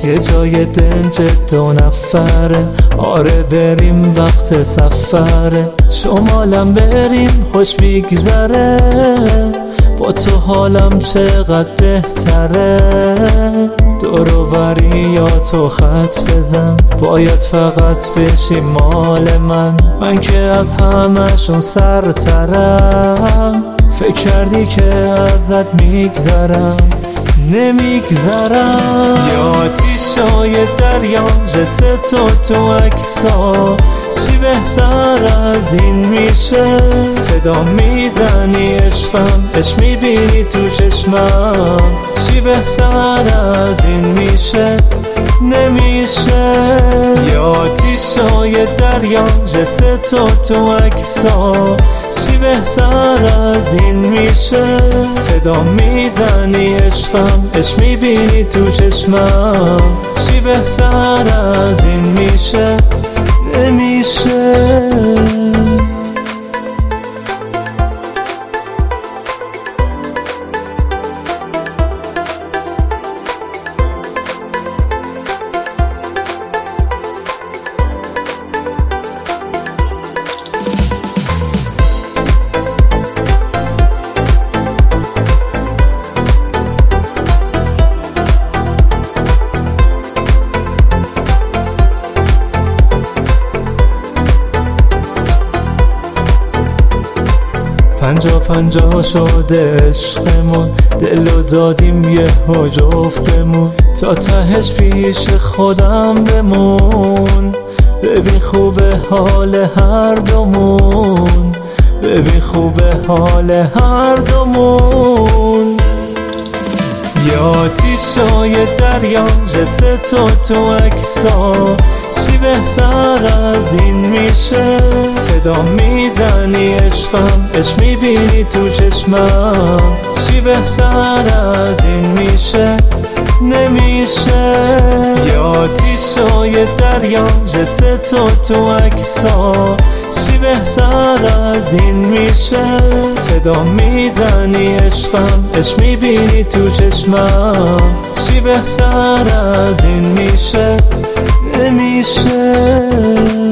یه جای دنج 2 نفره، آره بریم وقت سفره، شمالم بریم خوش میگذره، با تو حالم چقدر بهتره. دور و بری یا تو خط بزن، باید فقط بشی مال من که از همشون سرترم. فکر کردی که ازت میگذرم، نمیگذرم. یا آتیشای دریا جسد تو عکسا، چی بهتر از این میشه؟ صدا میزنی عشقم، عشق میبینی تو چشمم، چی بهتر از این میشه؟ نمیشه. یا آتیشای دریا جسد تو عکسا، چی بهتر از این میشه؟ صدا میزنی عشقم، عشق میبینی تو چشمم، چی بهتر از این میشه؟ نمیشه. پنجاه شده عشقمون، دلو دادیم یهو جفتمون، تا تهش پیش خودم بمون. ببین خوبه حال هر دومون، ببین خوبه حال هر دومون. یا آتیشای دریا جسد تو عکسا، چی بهتر از این میشه؟ صدا میزنی عشقم، عشق میبینی تو چشمم، چی بهتر از این میشه؟ نمیشه. یا آتیشای دریا جسد تو عکسا، چی بهتر از این میشه؟ صدا میزنی عشقم، عشق میبینی تو چشمم، چی بهتر از این میشه؟ نمیشه.